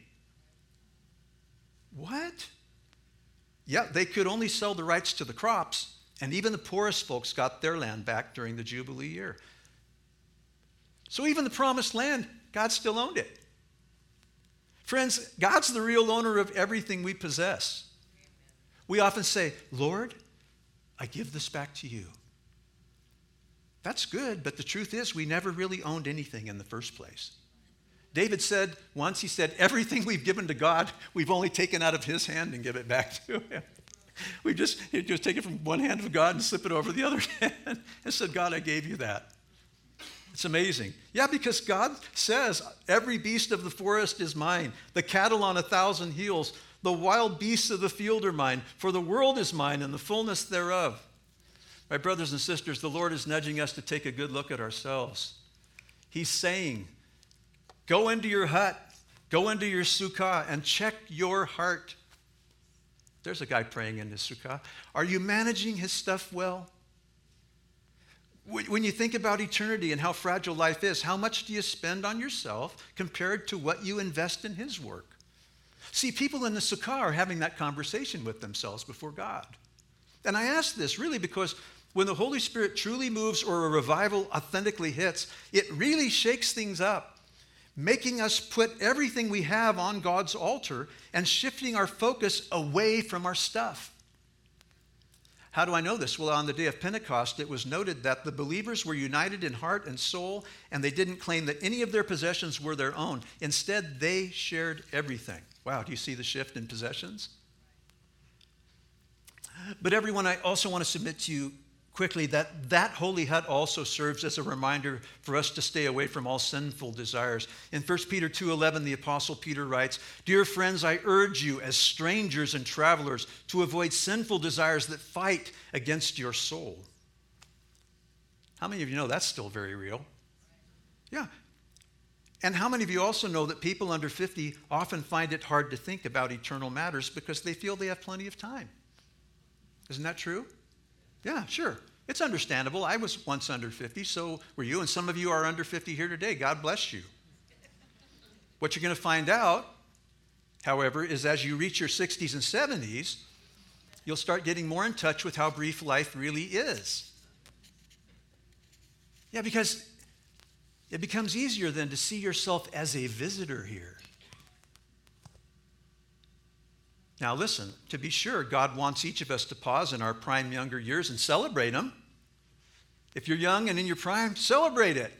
Speaker 1: What? Yeah, they could only sell the rights to the crops, and even the poorest folks got their land back during the Jubilee year. So even the promised land, God still owned it. Friends, God's the real owner of everything we possess. We often say, Lord, I give this back to you. That's good, but the truth is we never really owned anything in the first place. David said once, he said, everything we've given to God, we've only taken out of his hand and give it back to him. We just take it from one hand of God and slip it over the other hand and said, God, I gave you that. It's amazing. Yeah, because God says, every beast of the forest is mine, the cattle on 1,000 hills, the wild beasts of the field are mine, for the world is mine and the fullness thereof. My brothers and sisters, the Lord is nudging us to take a good look at ourselves. He's saying, go into your hut, go into your sukkah, and check your heart. There's a guy praying in his sukkah. Are you managing his stuff well? When you think about eternity and how fragile life is, how much do you spend on yourself compared to what you invest in his work? See, people in the sukkah are having that conversation with themselves before God. And I ask this really because when the Holy Spirit truly moves or a revival authentically hits, it really shakes things up. making us put everything we have on God's altar and shifting our focus away from our stuff. How do I know this? Well, on the day of Pentecost, it was noted that the believers were united in heart and soul, and they didn't claim that any of their possessions were their own. Instead, they shared everything. Wow, do you see the shift in possessions? But everyone, I also want to submit to you quickly that holy hut also serves as a reminder for us to stay away from all sinful desires. In 1 Peter 2:11, the Apostle Peter writes, "Dear friends, I urge you as strangers and travelers to avoid sinful desires that fight against your soul." How many of you know that's still very real? Yeah. And how many of you also know that people under 50 often find it hard to think about eternal matters because they feel they have plenty of time? Isn't that true? Yeah, sure. It's understandable. I was once under 50, so were you, and some of you are under 50 here today. God bless you. What you're going to find out, however, is as you reach your 60s and 70s, you'll start getting more in touch with how brief life really is. Yeah, because it becomes easier then to see yourself as a visitor here. Now listen, to be sure, God wants each of us to pause in our prime younger years and celebrate them. If you're young and in your prime, celebrate it.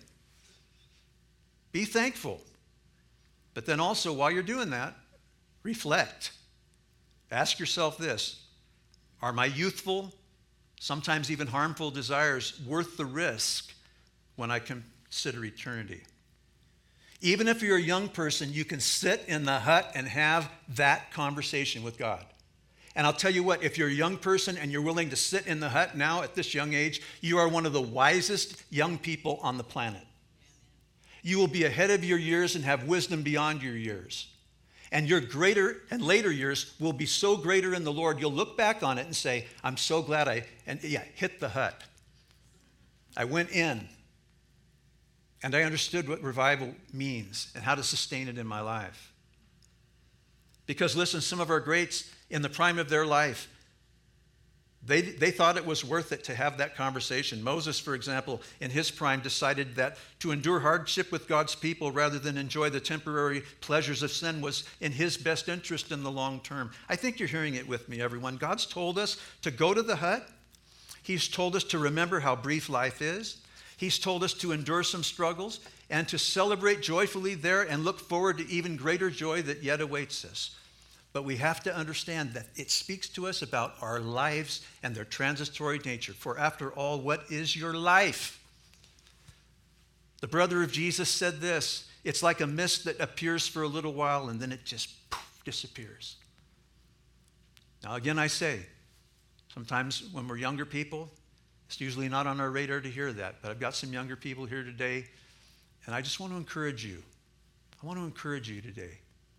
Speaker 1: Be thankful. But then also, while you're doing that, reflect. Ask yourself this: are my youthful, sometimes even harmful desires worth the risk when I consider eternity? Even if you're a young person, you can sit in the hut and have that conversation with God. And I'll tell you what, if you're a young person and you're willing to sit in the hut now at this young age, you are one of the wisest young people on the planet. You will be ahead of your years and have wisdom beyond your years. And your greater and later years will be so greater in the Lord, you'll look back on it and say, I'm so glad hit the hut. I went in. And I understood what revival means and how to sustain it in my life. Because listen, some of our greats in the prime of their life, they thought it was worth it to have that conversation. Moses, for example, in his prime decided that to endure hardship with God's people rather than enjoy the temporary pleasures of sin was in his best interest in the long term. I think you're hearing it with me, everyone. God's told us to go to the hut. He's told us to remember how brief life is. He's told us to endure some struggles and to celebrate joyfully there and look forward to even greater joy that yet awaits us. But we have to understand that it speaks to us about our lives and their transitory nature. For after all, what is your life? The brother of Jesus said this: it's like a mist that appears for a little while and then it just disappears. Now again, I say, sometimes when we're younger people, it's usually not on our radar to hear that, but I've got some younger people here today, and I just want to encourage you. I want to encourage you today.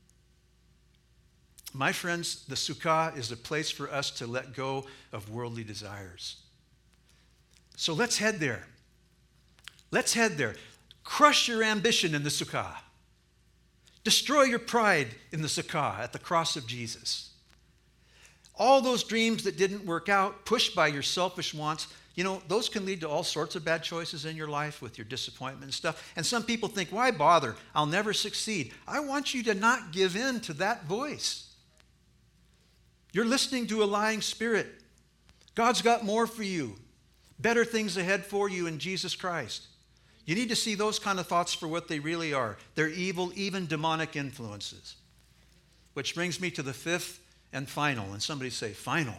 Speaker 1: My friends, the Sukkah is a place for us to let go of worldly desires. So let's head there. Let's head there. Crush your ambition in the Sukkah. Destroy your pride in the Sukkah at the cross of Jesus. All those dreams that didn't work out, pushed by your selfish wants, those can lead to all sorts of bad choices in your life with your disappointment and stuff. And some people think, why bother? I'll never succeed. I want you to not give in to that voice. You're listening to a lying spirit. God's got more for you, better things ahead for you in Jesus Christ. You need to see those kind of thoughts for what they really are. They're evil, even demonic influences. Which brings me to the fifth and final. And somebody say, final.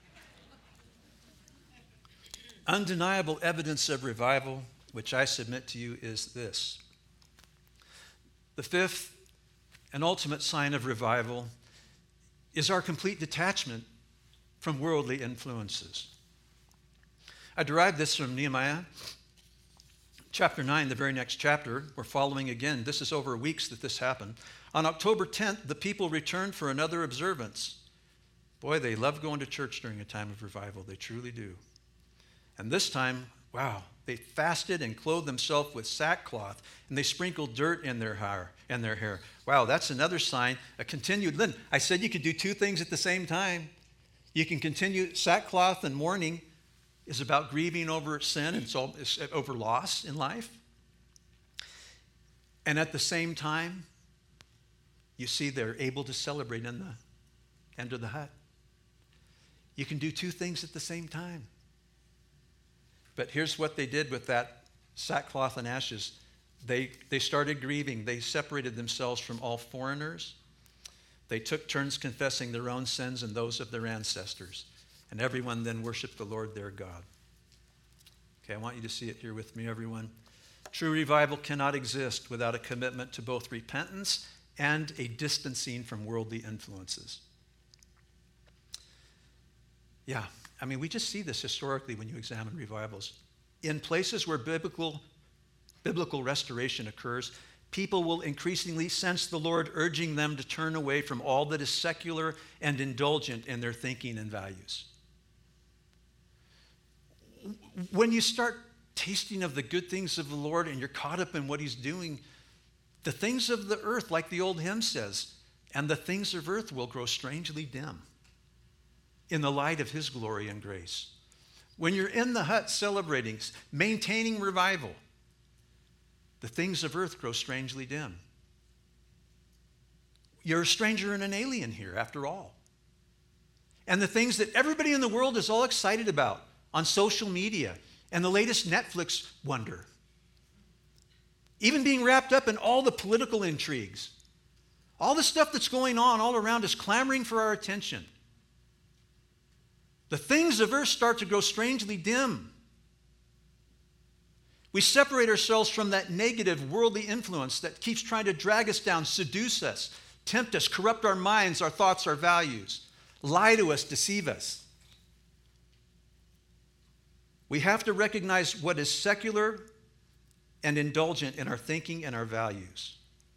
Speaker 1: Undeniable evidence of revival, which I submit to you, is this. The fifth and ultimate sign of revival is our complete detachment from worldly influences. I derived this from Nehemiah chapter 9, the very next chapter. We're following again. This is over weeks that this happened. On October 10th, the people returned for another observance. Boy, they love going to church during a time of revival. They truly do. And this time, wow, they fasted and clothed themselves with sackcloth, and they sprinkled dirt in their hair. Wow, that's another sign, a continued. Listen, I said you could do two things at the same time. You can continue. Sackcloth and mourning is about grieving over sin and it's over loss in life. And at the same time, you see they're able to celebrate in the end of the hut. You can do two things at the same time. But here's what they did with that sackcloth and ashes. They started grieving. They separated themselves from all foreigners. They took turns confessing their own sins and those of their ancestors. And everyone then worshiped the Lord their God. Okay, I want you to see it here with me, everyone. True revival cannot exist without a commitment to both repentance and a distancing from worldly influences. Yeah, I mean, we just see this historically when you examine revivals. In places where biblical restoration occurs, people will increasingly sense the Lord urging them to turn away from all that is secular and indulgent in their thinking and values. When you start tasting of the good things of the Lord and you're caught up in what he's doing, the things of the earth, like the old hymn says, and the things of earth will grow strangely dim in the light of his glory and grace. When you're in the hut celebrating, maintaining revival, the things of earth grow strangely dim. You're a stranger and an alien here, after all. And the things that everybody in the world is all excited about on social media and the latest Netflix wonder, even being wrapped up in all the political intrigues, all the stuff that's going on all around us, clamoring for our attention. The things of earth start to grow strangely dim. We separate ourselves from that negative worldly influence that keeps trying to drag us down, seduce us, tempt us, corrupt our minds, our thoughts, our values, lie to us, deceive us. We have to recognize what is secular and indulgent in our thinking and our values.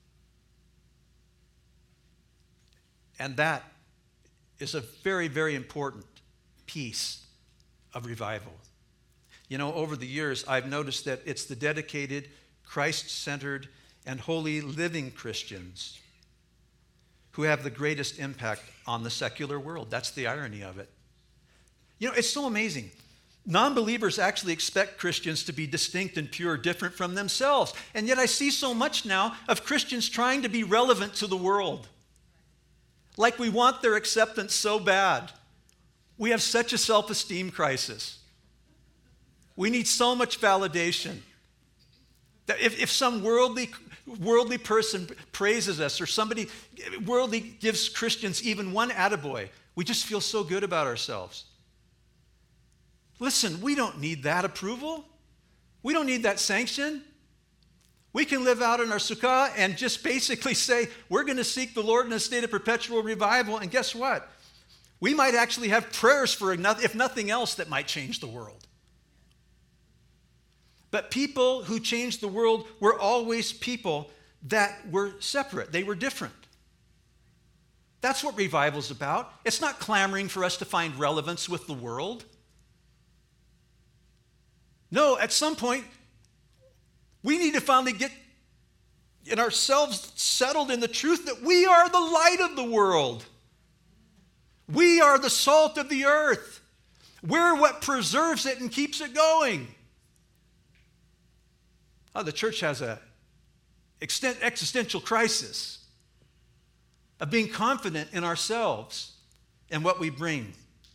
Speaker 1: And that is a very, very important piece of revival. You know, over the years, I've noticed that it's the dedicated, Christ-centered, and holy living Christians who have the greatest impact on the secular world. That's the irony of it. You know, it's so amazing. Non-believers actually expect Christians to be distinct and pure, different from themselves. And yet I see so much now of Christians trying to be relevant to the world. Like we want their acceptance so bad. We have such a self-esteem crisis. We need so much validation that if some worldly person praises us or somebody worldly gives Christians even one attaboy, we just feel so good about ourselves. Listen, we don't need that approval. We don't need that sanction. We can live out in our sukkah and just basically say, we're going to seek the Lord in a state of perpetual revival. And guess what? We might actually have prayers for, if nothing else, that might change the world. But people who changed the world were always people that were separate. They were different. That's what revival's about. It's not clamoring for us to find relevance with the world. No, at some point, we need to finally get in ourselves settled in the truth that we are the light of the world. We are the salt of the earth. We're what preserves it and keeps it going. Oh, the church has an existential crisis of being confident in ourselves and what we bring.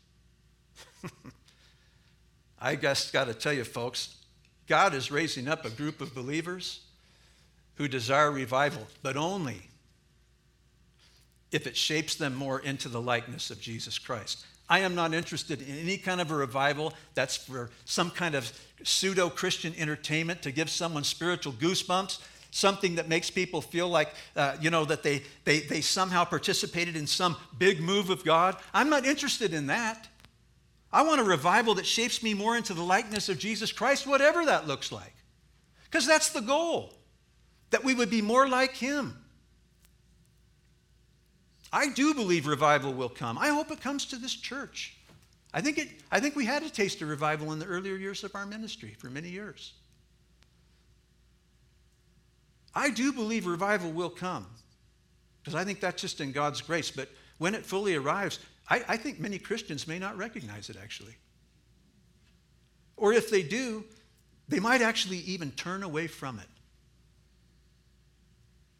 Speaker 1: I just got to tell you, folks, God is raising up a group of believers who desire revival, but only if it shapes them more into the likeness of Jesus Christ. I am not interested in any kind of a revival that's for some kind of pseudo-Christian entertainment to give someone spiritual goosebumps, something that makes people feel like, that they somehow participated in some big move of God. I'm not interested in that. I want a revival that shapes me more into the likeness of Jesus Christ, whatever that looks like. Because that's the goal, that we would be more like him. I do believe revival will come. I hope it comes to this church. I think we had a taste of revival in the earlier years of our ministry for many years. I do believe revival will come because I think that's just in God's grace. But when it fully arrives, I think many Christians may not recognize it actually. Or if they do, they might actually even turn away from it.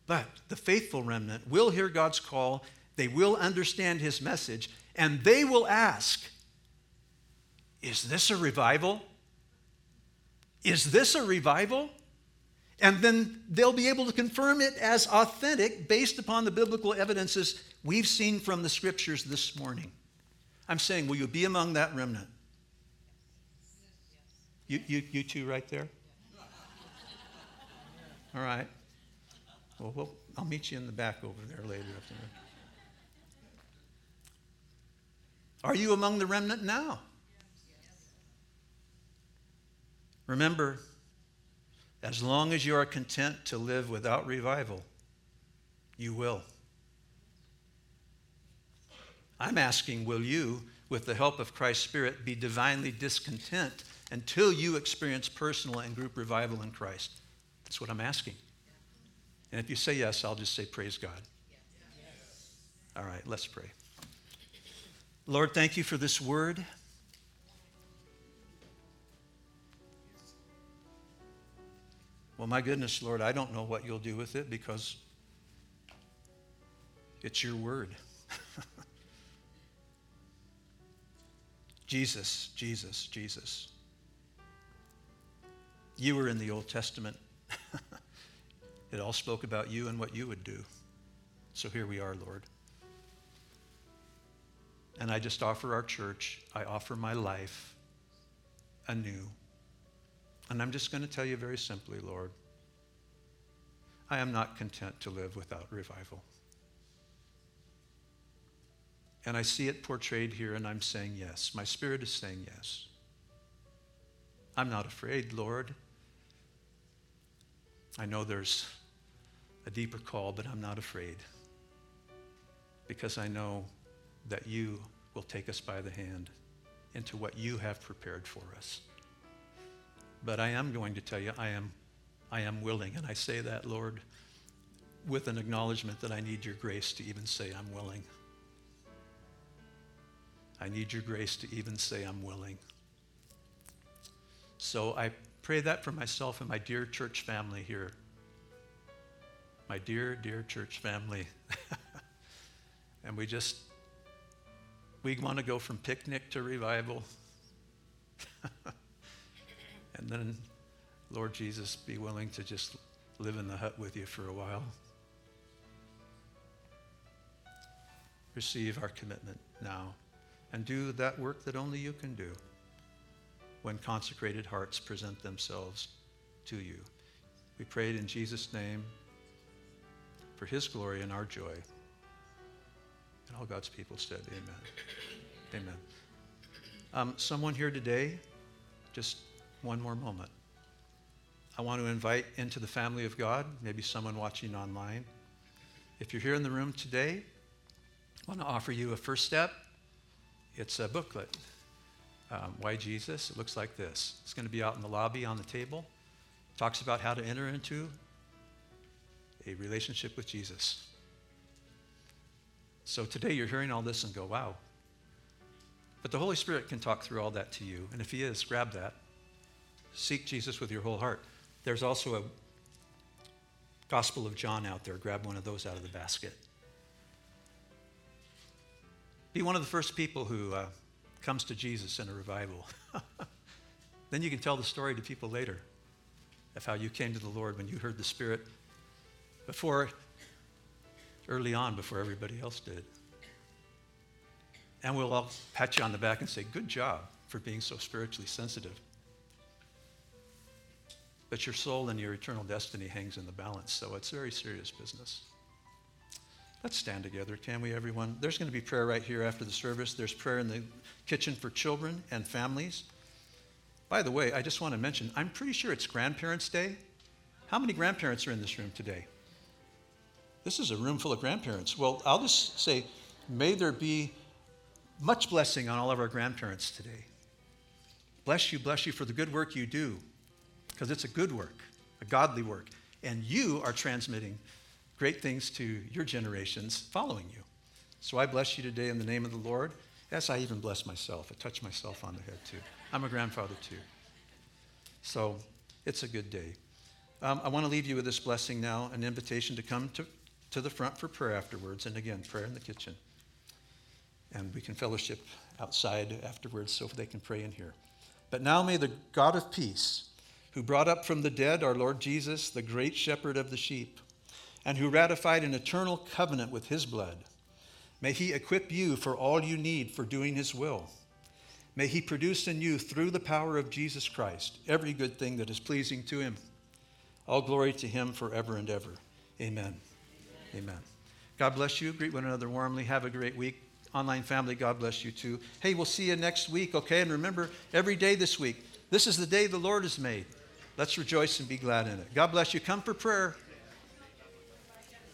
Speaker 1: But the faithful remnant will hear God's call, they will understand his message, and they will ask, is this a revival? Is this a revival? And then they'll be able to confirm it as authentic based upon the biblical evidences we've seen from the scriptures this morning. I'm saying, will you be among that remnant? You two right there? All right. Well, I'll meet you in the back over there later. Are you among the remnant now? Remember, as long as you are content to live without revival, you will. I'm asking, will you, with the help of Christ's Spirit, be divinely discontent until you experience personal and group revival in Christ? That's what I'm asking. And if you say yes, I'll just say praise God. Yes. All right, let's pray. Lord, thank you for this word. Well, my goodness, Lord, I don't know what you'll do with it because it's your word. Jesus, Jesus, Jesus. You were in the Old Testament. It all spoke about you and what you would do. So here we are, Lord. And I just offer our church, I offer my life anew. And I'm just going to tell you very simply, Lord, I am not content to live without revival. And I see it portrayed here, and I'm saying yes. My spirit is saying yes. I'm not afraid, Lord. I know there's a deeper call, but I'm not afraid because I know that you will take us by the hand into what you have prepared for us. But I am going to tell you, I am willing, and I say that, Lord, with an acknowledgement that I need your grace to even say I'm willing. I need your grace to even say I'm willing. So I pray that for myself and my dear church family here. My dear, dear church family. And we want to go from picnic to revival. And then, Lord Jesus, be willing to just live in the hut with you for a while. Receive our commitment now and do that work that only you can do when consecrated hearts present themselves to you. We pray it in Jesus' name for his glory and our joy. And all God's people said, amen. Amen. Someone here today, just one more moment. I want to invite into the family of God, maybe someone watching online. If you're here in the room today, I want to offer you a first step. It's a booklet. Why Jesus? It looks like this. It's going to be out in the lobby on the table. It talks about how to enter into a relationship with Jesus. So today you're hearing all this and go, wow. But the Holy Spirit can talk through all that to you. And if he is, grab that. Seek Jesus with your whole heart. There's also a Gospel of John out there. Grab one of those out of the basket. Be one of the first people who comes to Jesus in a revival. Then you can tell the story to people later of how you came to the Lord when you heard the Spirit early on, before everybody else did. And we'll all pat you on the back and say, good job for being so spiritually sensitive. But your soul and your eternal destiny hangs in the balance, so it's very serious business. Let's stand together, can we, everyone? There's going to be prayer right here after the service. There's prayer in the kitchen for children and families. By the way, I just want to mention, I'm pretty sure it's Grandparents' Day. How many grandparents are in this room today? This is a room full of grandparents. Well, I'll just say, may there be much blessing on all of our grandparents today. Bless you for the good work you do, because it's a good work, a godly work. And you are transmitting great things to your generations following you. So I bless you today in the name of the Lord, as I even bless myself. I touch myself on the head too. I'm a grandfather too. So it's a good day. I want to leave you with this blessing now, an invitation to come to the front for prayer afterwards. And again, prayer in the kitchen. And we can fellowship outside afterwards so they can pray in here. But now may the God of peace, who brought up from the dead our Lord Jesus, the great shepherd of the sheep, and who ratified an eternal covenant with his blood, may he equip you for all you need for doing his will. May he produce in you, through the power of Jesus Christ, every good thing that is pleasing to him. All glory to him forever and ever. Amen. Amen. God bless you. Greet one another warmly. Have a great week. Online family, God bless you too. Hey, we'll see you next week, okay? And remember, every day this week, this is the day the Lord has made. Let's rejoice and be glad in it. God bless you. Come for prayer.